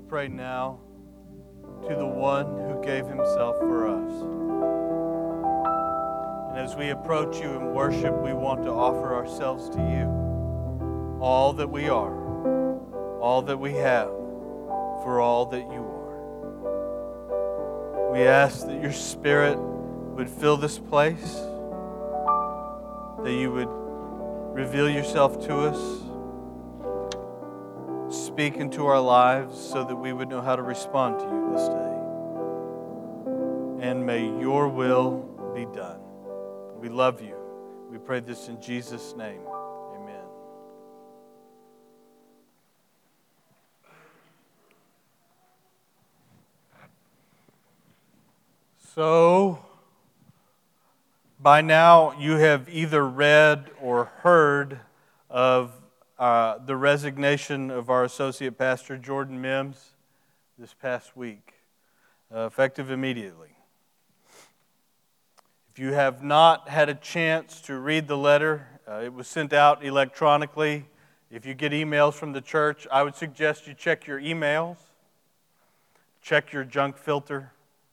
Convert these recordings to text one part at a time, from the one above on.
pray now to the one who gave himself for us. And as we approach you in worship, we want to offer ourselves to you. All that we are, all that we have, for all that you are. We ask that your Spirit would fill this place, that you would reveal yourself to us, speak into our lives so that we would know how to respond to you this day. And may your will be done. We love you. We pray this in Jesus' name. Amen. So, by now you have either read or heard of the resignation of our associate pastor, Jordan Mims, this past week, effective immediately. If you have not had a chance to read the letter, it was sent out electronically. If you get emails from the church, I would suggest you check your emails, check your junk filter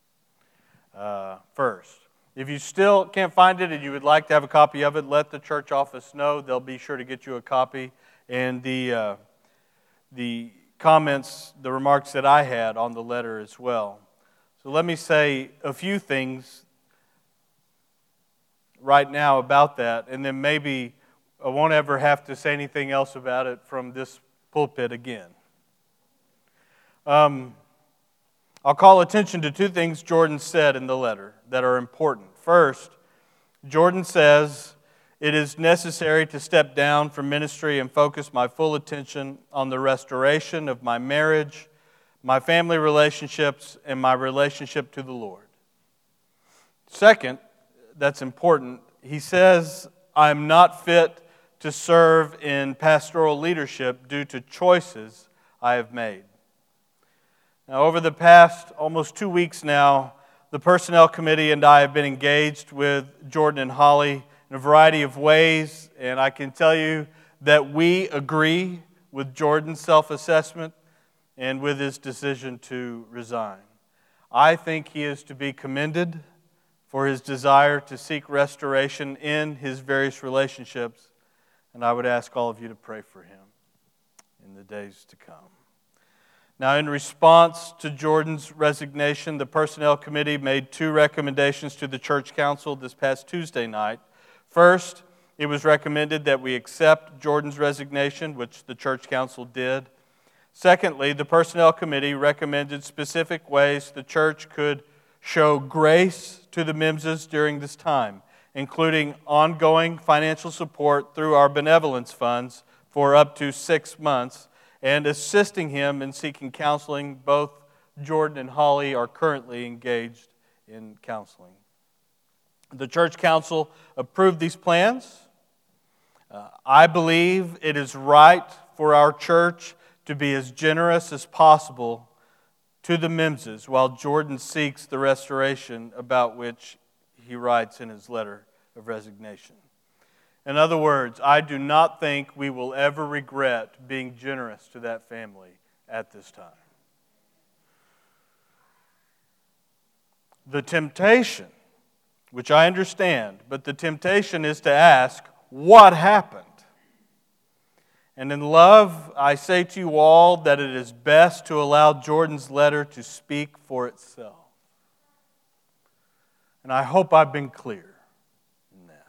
first. If you still can't find it and you would like to have a copy of it, let the church office know. They'll be sure to get you a copy. And the comments, the remarks that I had on the letter as well. So let me say a few things right now about that, and then maybe I won't ever have to say anything else about it from this pulpit again. I'll call attention to two things Jordan said in the letter that are important. First, Jordan says, "It is necessary to step down from ministry and focus my full attention on the restoration of my marriage, my family relationships, and my relationship to the Lord." Second, that's important, he says, "I'm not fit to serve in pastoral leadership due to choices I have made." Now, over the past almost 2 weeks now, the Personnel Committee and I have been engaged with Jordan and Holly in a variety of ways, and I can tell you that we agree with Jordan's self-assessment and with his decision to resign. I think he is to be commended for his desire to seek restoration in his various relationships, and I would ask all of you to pray for him in the days to come. Now, in response to Jordan's resignation, the Personnel Committee made 2 recommendations to the Church Council this past Tuesday night. First, it was recommended that we accept Jordan's resignation, which the Church Council did. Secondly, the Personnel Committee recommended specific ways the church could show grace to the Mimses during this time, including ongoing financial support through our benevolence funds for up to 6 months, and assisting him in seeking counseling. Both Jordan and Holly are currently engaged in counseling. The Church Council approved these plans. I believe it is right for our church to be as generous as possible to the Mimses while Jordan seeks the restoration about which he writes in his letter of resignation. In other words, I do not think we will ever regret being generous to that family at this time. The temptation, which I understand, but the temptation is to ask, what happened? And in love, I say to you all that it is best to allow Jordan's letter to speak for itself. And I hope I've been clear in that.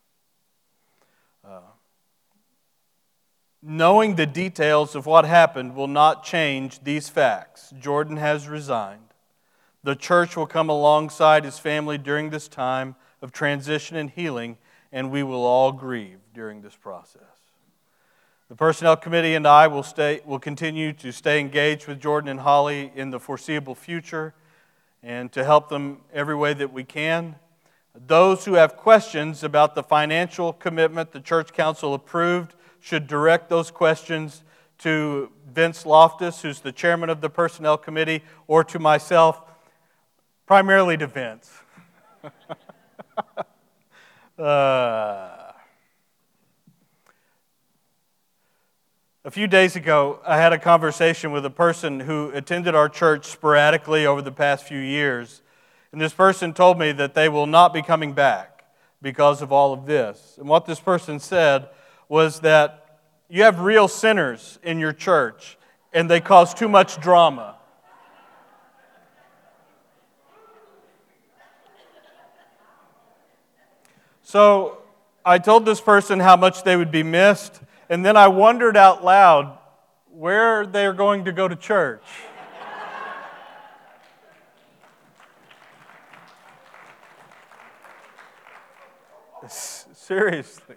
Knowing the details of what happened will not change these facts. Jordan has resigned. The church will come alongside his family during this time of transition and healing, and we will all grieve during this process. The Personnel Committee and I will continue to stay engaged with Jordan and Holly in the foreseeable future and to help them every way that we can. Those who have questions about the financial commitment the Church Council approved should direct those questions to Vince Loftus, who's the chairman of the Personnel Committee, or to myself, primarily to Vince. A few days ago, I had a conversation with a person who attended our church sporadically over the past few years. And this person told me that they will not be coming back because of all of this. And what this person said was that you have real sinners in your church and they cause too much drama. So I told this person how much they would be missed, and then I wondered out loud where they're going to go to church. Seriously.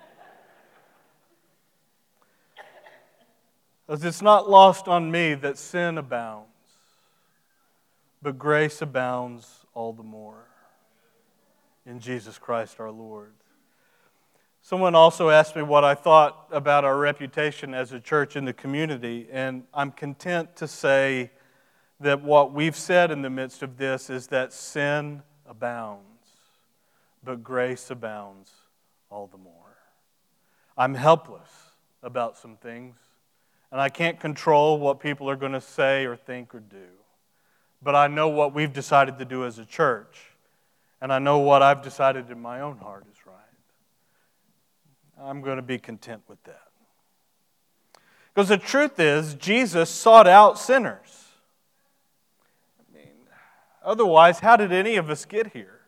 Because it's not lost on me that sin abounds, but grace abounds all the more in Jesus Christ our Lord. Someone also asked me what I thought about our reputation as a church in the community, and I'm content to say that what we've said in the midst of this is that sin abounds, but grace abounds all the more. I'm helpless about some things, and I can't control what people are going to say or think or do. But I know what we've decided to do as a church, and I know what I've decided in my own heart is right. I'm going to be content with that. Because the truth is, Jesus sought out sinners. Otherwise, how did any of us get here?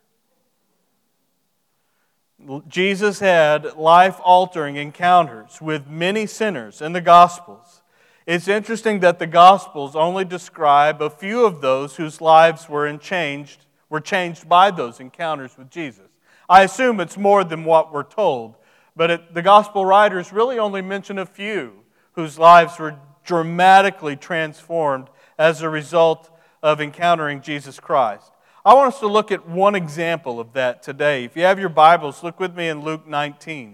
Jesus had life-altering encounters with many sinners in the Gospels. It's interesting that the Gospels only describe a few of those whose lives were changed by those encounters with Jesus. I assume it's more than what we're told, but the Gospel writers really only mention a few whose lives were dramatically transformed as a result of encountering Jesus Christ. I want us to look at one example of that today. If you have your Bibles, look with me in Luke 19.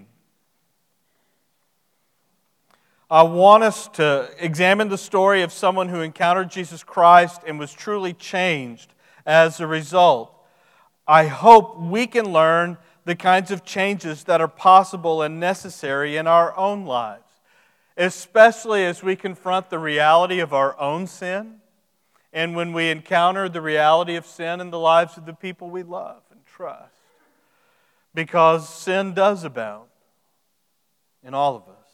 I want us to examine the story of someone who encountered Jesus Christ and was truly changed as a result. I hope we can learn the kinds of changes that are possible and necessary in our own lives, especially as we confront the reality of our own sin and when we encounter the reality of sin in the lives of the people we love and trust. Because sin does abound in all of us.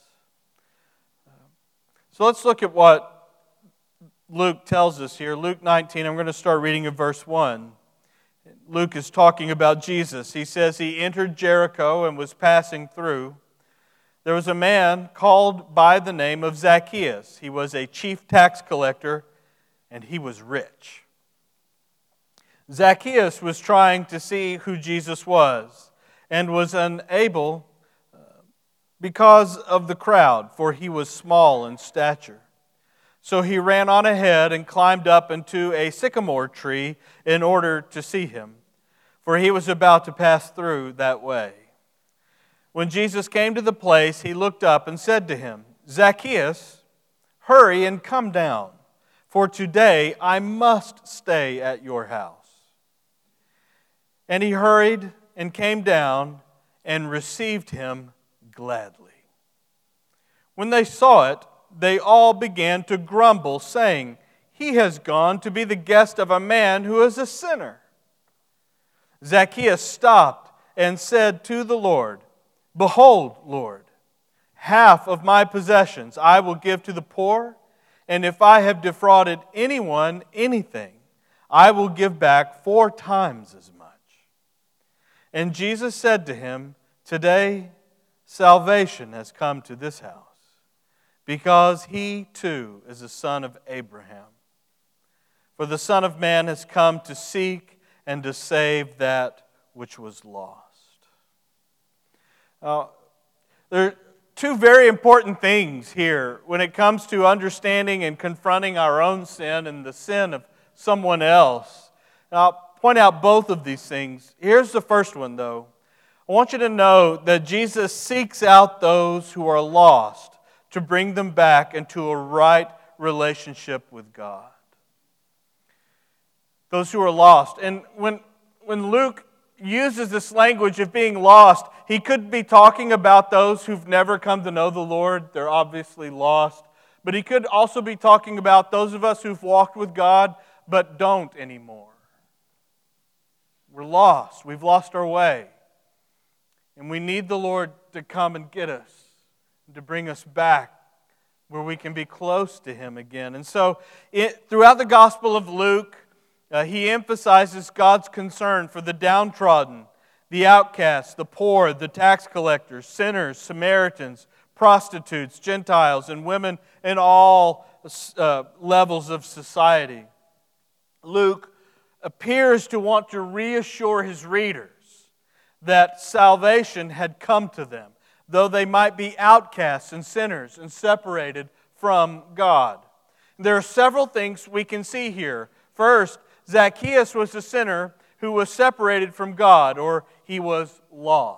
So let's look at what Luke tells us here. Luke 19, I'm going to start reading in verse 1. Luke is talking about Jesus. He says he entered Jericho and was passing through. There was a man called by the name of Zacchaeus. He was a chief tax collector, and he was rich. Zacchaeus was trying to see who Jesus was and was unable because of the crowd, for he was small in stature. So he ran on ahead and climbed up into a sycamore tree in order to see him, for he was about to pass through that way. When Jesus came to the place, he looked up and said to him, "Zacchaeus, hurry and come down, for today I must stay at your house." And he hurried and came down and received him gladly. When they saw it, they all began to grumble, saying, "He has gone to be the guest of a man who is a sinner." Zacchaeus stopped and said to the Lord, "Behold, Lord, half of my possessions I will give to the poor, and if I have defrauded anyone anything, I will give back 4 times as much." And Jesus said to him, "Today salvation has come to this house, because he too is a son of Abraham. For the Son of Man has come to seek and to save that which was lost." There are 2 very important things here when it comes to understanding and confronting our own sin and the sin of someone else. And I'll point out both of these things. Here's the first one, though. I want you to know that Jesus seeks out those who are lost to bring them back into a right relationship with God. Those who are lost. And when Luke uses this language of being lost, he could be talking about those who've never come to know the Lord. They're obviously lost. But he could also be talking about those of us who've walked with God but don't anymore. We're lost. We've lost our way. And we need the Lord to come and get us, to bring us back where we can be close to Him again. And so throughout the Gospel of Luke, he emphasizes God's concern for the downtrodden, the outcasts, the poor, the tax collectors, sinners, Samaritans, prostitutes, Gentiles, and women in all levels of society. Luke appears to want to reassure his readers that salvation had come to them, though they might be outcasts and sinners and separated from God. There are several things we can see here. First, Zacchaeus was a sinner who was separated from God, or he was lost.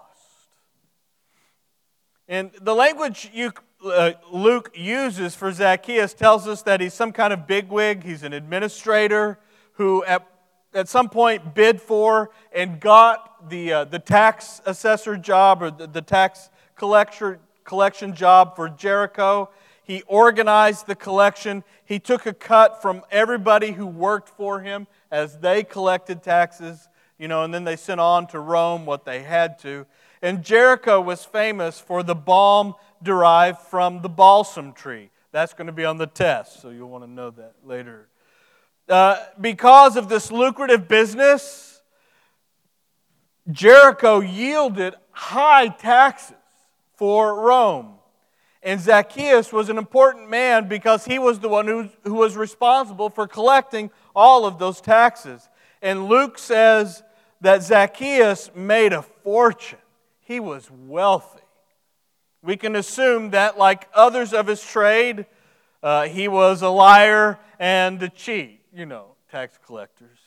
And the language Luke uses for Zacchaeus tells us that he's some kind of bigwig. He's an administrator who at some point bid for and got the tax assessor job, or the tax collection job for Jericho. He organized the collection. He took a cut from everybody who worked for him as they collected taxes, and then they sent on to Rome what they had to. And Jericho was famous for the balm derived from the balsam tree. That's going to be on the test, so you'll want to know that later. Because of this lucrative business, Jericho yielded high taxes for Rome. And Zacchaeus was an important man because he was the one who was responsible for collecting all of those taxes. And Luke says that Zacchaeus made a fortune. He was wealthy. We can assume that, like others of his trade, he was a liar and a cheat, tax collectors.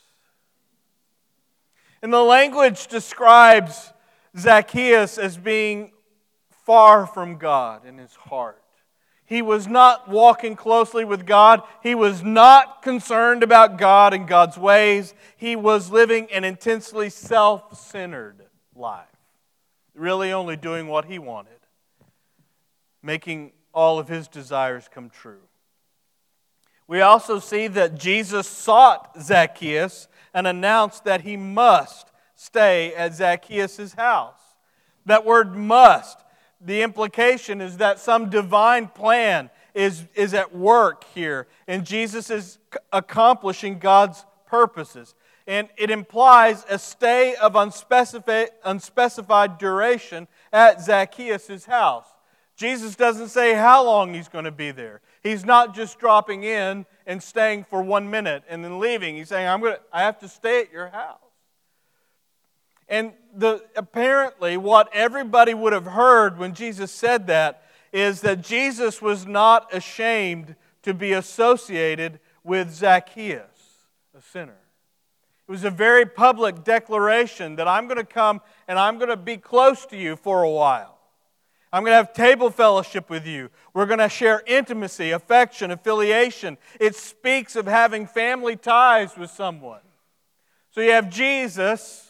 And the language describes Zacchaeus as being far from God in his heart. He was not walking closely with God. He was not concerned about God and God's ways. He was living an intensely self-centered life, really only doing what he wanted, making all of his desires come true. We also see that Jesus sought Zacchaeus and announced that he must stay at Zacchaeus' house. That word must, the implication is that some divine plan is at work here, and Jesus is accomplishing God's purposes. And it implies a stay of unspecified duration at Zacchaeus' house. Jesus doesn't say how long he's going to be there. He's not just dropping in and staying for 1 minute and then leaving. He's saying, I have to stay at your house. And apparently what everybody would have heard when Jesus said that is that Jesus was not ashamed to be associated with Zacchaeus, a sinner. It was a very public declaration that I'm going to come and I'm going to be close to you for a while. I'm going to have table fellowship with you. We're going to share intimacy, affection, affiliation. It speaks of having family ties with someone. So you have Jesus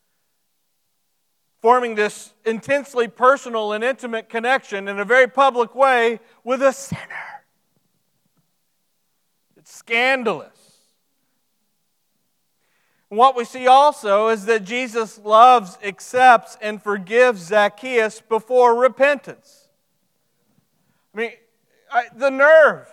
forming this intensely personal and intimate connection in a very public way with a sinner. It's scandalous. What we see also is that Jesus loves, accepts, and forgives Zacchaeus before repentance. The nerve.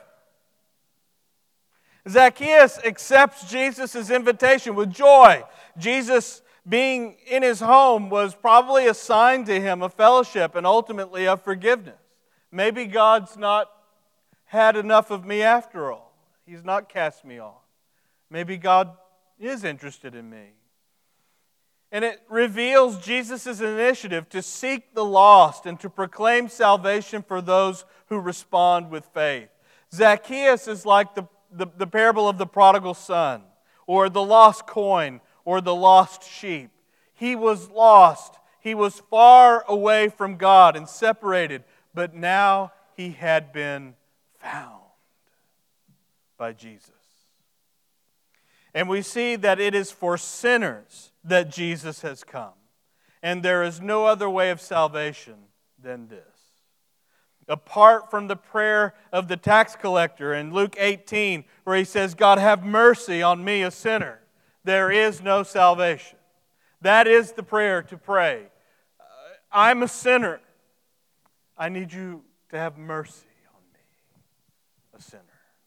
Zacchaeus accepts Jesus' invitation with joy. Jesus, being in his home, was probably a sign to him of fellowship and ultimately of forgiveness. Maybe God's not had enough of me after all. He's not cast me off. Maybe God is interested in me. And it reveals Jesus' initiative to seek the lost and to proclaim salvation for those who respond with faith. Zacchaeus is like the parable of the prodigal son, or the lost coin, or the lost sheep. He was lost. He was far away from God and separated, but now he had been found by Jesus. And we see that it is for sinners that Jesus has come. And there is no other way of salvation than this. Apart from the prayer of the tax collector in Luke 18, where he says, God, have mercy on me, a sinner, there is no salvation. That is the prayer to pray. I'm a sinner. I need you to have mercy on me, a sinner.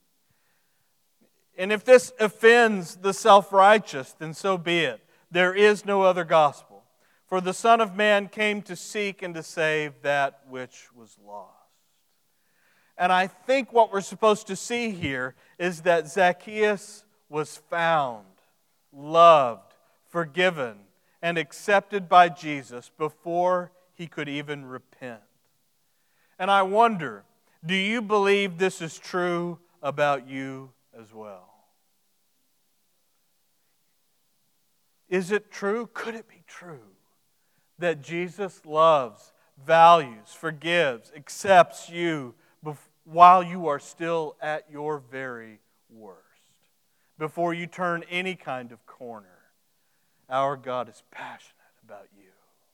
And if this offends the self-righteous, then so be it. There is no other gospel. For the Son of Man came to seek and to save that which was lost. And I think what we're supposed to see here is that Zacchaeus was found, loved, forgiven, and accepted by Jesus before he could even repent. And I wonder, do you believe this is true about you as well? Is it true? Could it be true that Jesus loves, values, forgives, accepts you while you are still at your very worst? Before you turn any kind of corner, our God is passionate about you.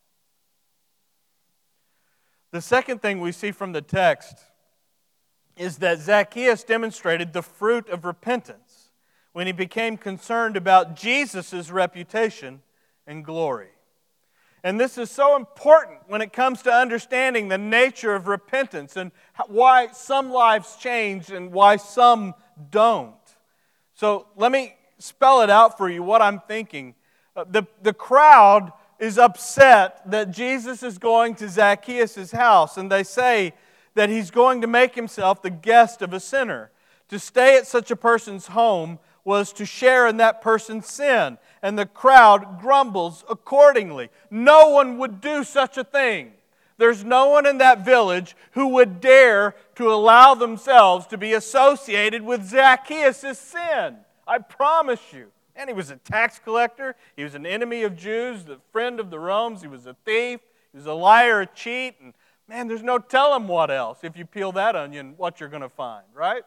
The second thing we see from the text is that Zacchaeus demonstrated the fruit of repentance when he became concerned about Jesus' reputation and glory. And this is so important when it comes to understanding the nature of repentance and why some lives change and why some don't. So let me spell it out for you, what I'm thinking. The crowd is upset that Jesus is going to Zacchaeus' house, and they say that he's going to make himself the guest of a sinner. To stay at such a person's home was to share in that person's sin, and the crowd grumbles accordingly. No one would do such a thing. There's no one in that village who would dare to allow themselves to be associated with Zacchaeus' sin. I promise you. And he was a tax collector. He was an enemy of Jews, the friend of the Romans. He was a thief. He was a liar, a cheat. And man, there's no telling what else. If you peel that onion, what you're going to find, right?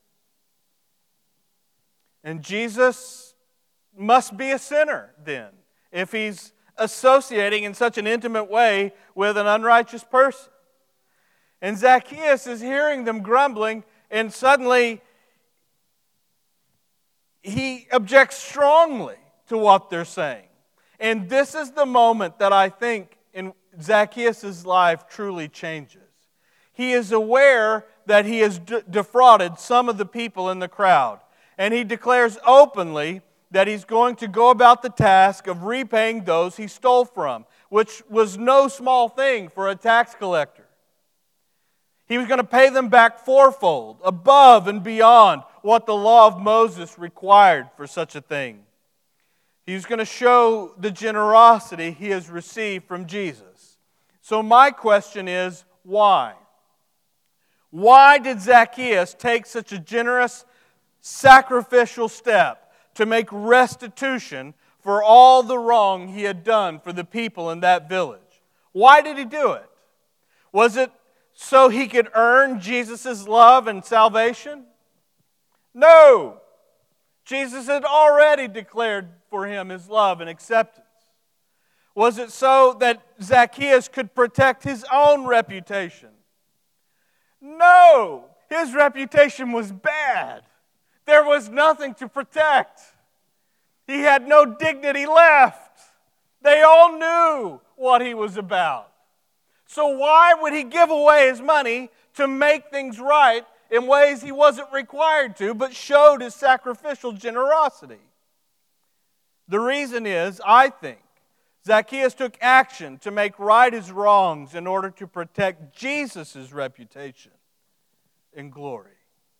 And Jesus must be a sinner then, if he's associating in such an intimate way with an unrighteous person. And Zacchaeus is hearing them grumbling, and suddenly he objects strongly to what they're saying. And this is the moment that I think in Zacchaeus' life truly changes. He is aware that he has defrauded some of the people in the crowd. And he declares openly that he's going to go about the task of repaying those he stole from, which was no small thing for a tax collector. He was going to pay them back fourfold, above and beyond what the law of Moses required for such a thing. He was going to show the generosity he has received from Jesus. So my question is, why? Why did Zacchaeus take such a generous, sacrificial step to make restitution for all the wrong he had done for the people in that village? Why did he do it? Was it so he could earn Jesus' love and salvation? No. Jesus had already declared for him his love and acceptance. Was it so that Zacchaeus could protect his own reputation? No. His reputation was bad. There was nothing to protect. He had no dignity left. They all knew what he was about. So why would he give away his money to make things right in ways he wasn't required to, but showed his sacrificial generosity? The reason is, I think, Zacchaeus took action to make right his wrongs in order to protect Jesus' reputation and glory.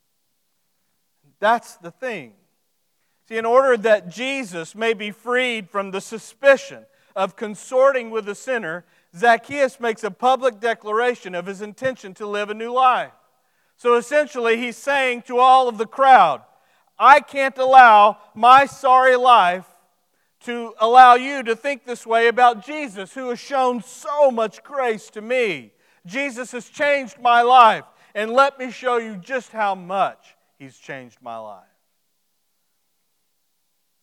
That's the thing. See, in order that Jesus may be freed from the suspicion of consorting with a sinner, Zacchaeus makes a public declaration of his intention to live a new life. So essentially, he's saying to all of the crowd, I can't allow my sorry life to allow you to think this way about Jesus, who has shown so much grace to me. Jesus has changed my life, and let me show you just how much He's changed my life.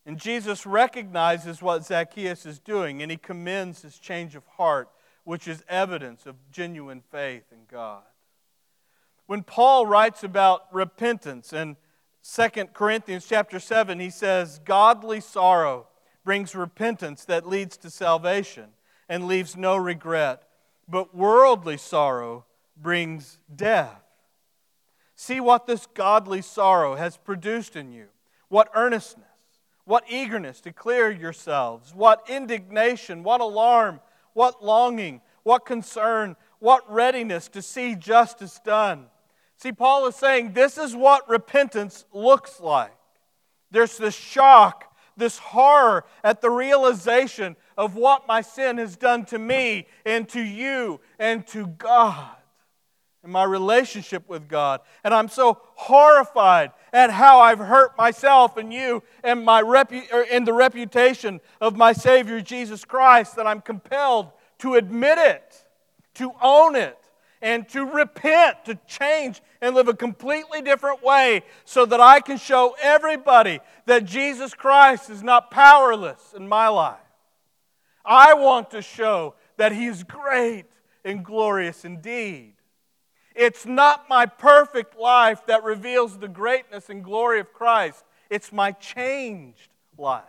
And Jesus recognizes what Zacchaeus is doing, and he commends his change of heart, which is evidence of genuine faith in God. When Paul writes about repentance in 2 Corinthians chapter 7, he says, "Godly sorrow brings repentance that leads to salvation and leaves no regret, but worldly sorrow brings death." See what this godly sorrow has produced in you. What earnestness, what eagerness to clear yourselves, what indignation, what alarm, what longing, what concern, what readiness to see justice done. See, Paul is saying this is what repentance looks like. There's this shock, this horror at the realization of what my sin has done to me and to you and to God and my relationship with God. And I'm so horrified at how I've hurt myself and you and the reputation of my Savior Jesus Christ that I'm compelled to admit it, to own it, and to repent, to change and live a completely different way so that I can show everybody that Jesus Christ is not powerless in my life. I want to show that He is great and glorious indeed. It's not my perfect life that reveals the greatness and glory of Christ. It's my changed life.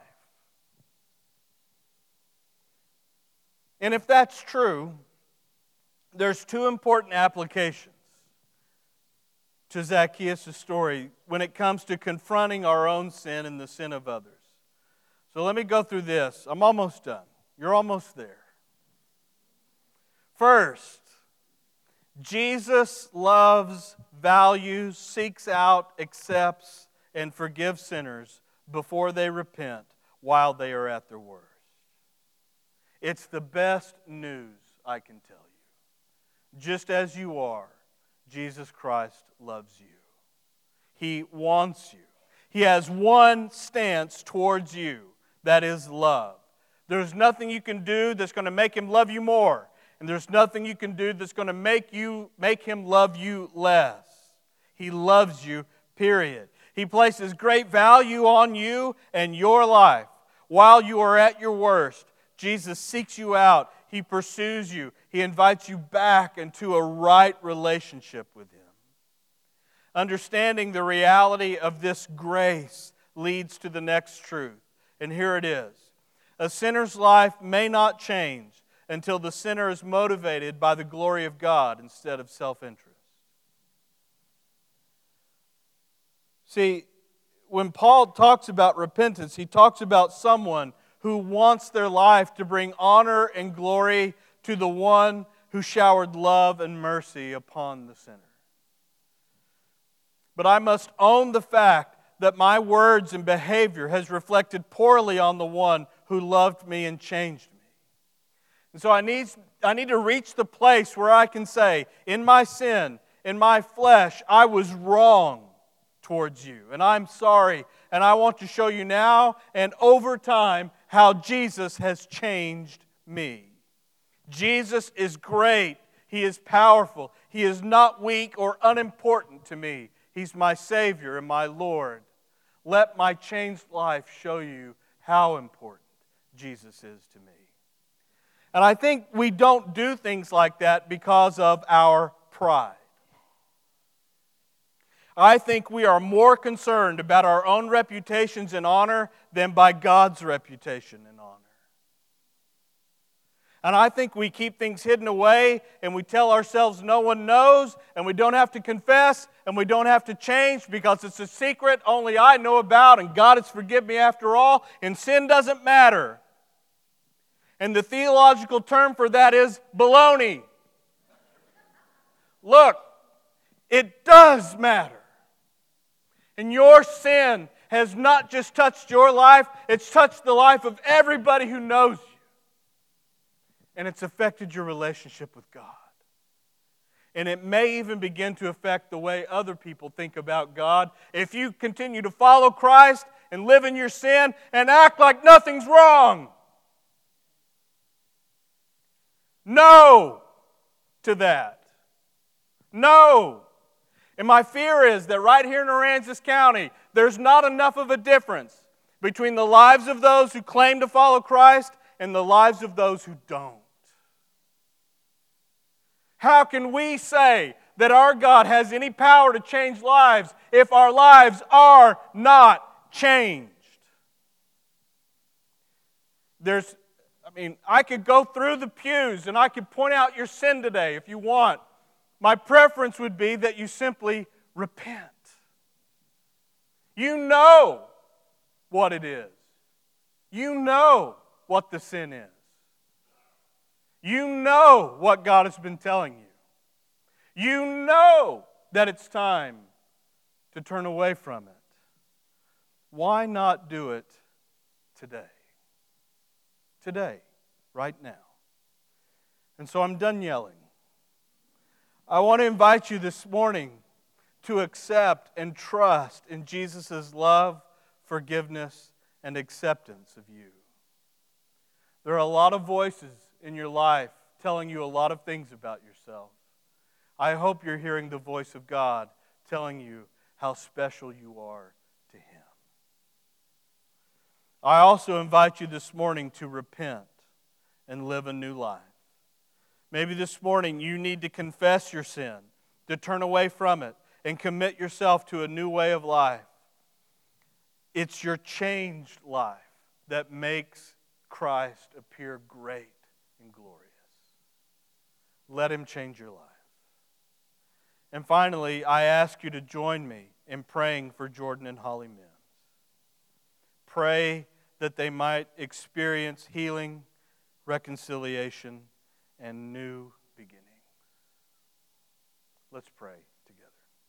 And if that's true, there's two important applications to Zacchaeus' story when it comes to confronting our own sin and the sin of others. So let me go through this. I'm almost done. You're almost there. First, Jesus loves, values, seeks out, accepts, and forgives sinners before they repent while they are at their worst. It's the best news I can tell you. Just as you are, Jesus Christ loves you. He wants you. He has one stance towards you, that is love. There's nothing you can do that's going to make Him love you more. And there's nothing you can do that's going to make Him love you less. He loves you, period. He places great value on you and your life. While you are at your worst, Jesus seeks you out. He pursues you. He invites you back into a right relationship with Him. Understanding the reality of this grace leads to the next truth. And here it is. A sinner's life may not change until the sinner is motivated by the glory of God instead of self-interest. See, when Paul talks about repentance, he talks about someone who wants their life to bring honor and glory to the one who showered love and mercy upon the sinner. But I must own the fact that my words and behavior has reflected poorly on the one who loved me and changed me. And so I need to reach the place where I can say, in my sin, in my flesh, I was wrong towards you. And I'm sorry. And I want to show you now and over time how Jesus has changed me. Jesus is great. He is powerful. He is not weak or unimportant to me. He's my Savior and my Lord. Let my changed life show you how important Jesus is to me. And I think we don't do things like that because of our pride. I think we are more concerned about our own reputations and honor than by God's reputation and honor. And I think we keep things hidden away and we tell ourselves no one knows and we don't have to confess and we don't have to change because it's a secret only I know about and God has forgiven me after all and sin doesn't matter. And the theological term for that is baloney. Look, it does matter. And your sin has not just touched your life, it's touched the life of everybody who knows you. And it's affected your relationship with God. And it may even begin to affect the way other people think about God if you continue to follow Christ and live in your sin and act like nothing's wrong. No to that. No. And my fear is that right here in Aransas County, there's not enough of a difference between the lives of those who claim to follow Christ and the lives of those who don't. How can we say that our God has any power to change lives if our lives are not changed? I could go through the pews and I could point out your sin today if you want. My preference would be that you simply repent. You know what it is. You know what the sin is. You know what God has been telling you. You know that it's time to turn away from it. Why not do it today? Today, right now. And so I'm done yelling. I want to invite you this morning to accept and trust in Jesus' love, forgiveness, and acceptance of you. There are a lot of voices in your life telling you a lot of things about yourself. I hope you're hearing the voice of God telling you how special you are to Him. I also invite you this morning to repent and live a new life. Maybe this morning you need to confess your sin, to turn away from it, and commit yourself to a new way of life. It's your changed life that makes Christ appear great and glorious. Let Him change your life. And finally, I ask you to join me in praying for Jordan and Holly Mims. Pray that they might experience healing, reconciliation, and new beginnings. Let's pray together.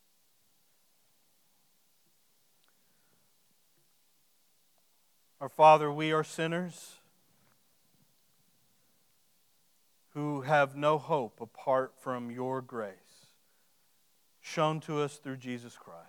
Our Father, we are sinners who have no hope apart from your grace shown to us through Jesus Christ.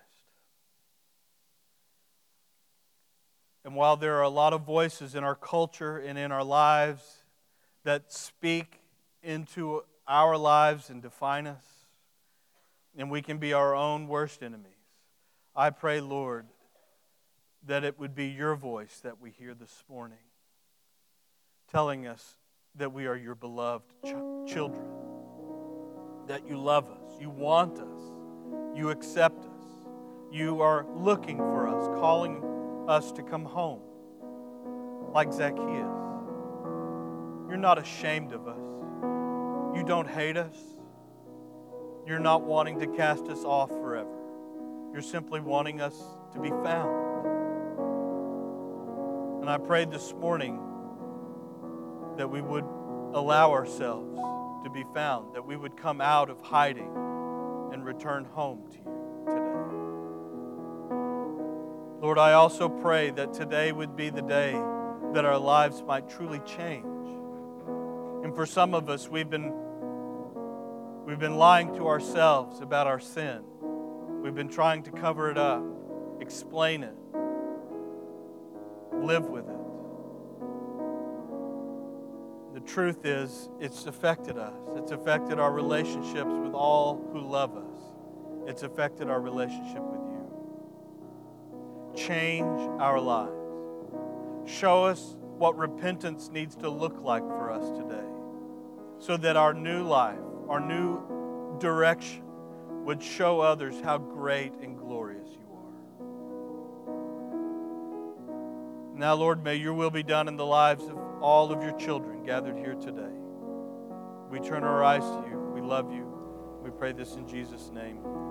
And while there are a lot of voices in our culture and in our lives that speak into our lives and define us, and we can be our own worst enemies, I pray, Lord, that it would be your voice that we hear this morning, telling us that we are your beloved children, that you love us, you want us, you accept us, you are looking for us, calling us to come home, like Zacchaeus. You're not ashamed of us. You don't hate us. You're not wanting to cast us off forever. You're simply wanting us to be found. And I prayed this morning that we would allow ourselves to be found, that we would come out of hiding and return home to you today. Lord, I also pray that today would be the day that our lives might truly change. And for some of us, we've been lying to ourselves about our sin. We've been trying to cover it up, explain it, live with it. The truth is, it's affected us. It's affected our relationships with all who love us. It's affected our relationship with you. Change our lives. Show us what repentance needs to look like for us today, so that our new life, our new direction, would show others how great and glorious you are. Now, Lord, may your will be done in the lives of all of your children gathered here today. We turn our eyes to you. We love you. We pray this in Jesus' name.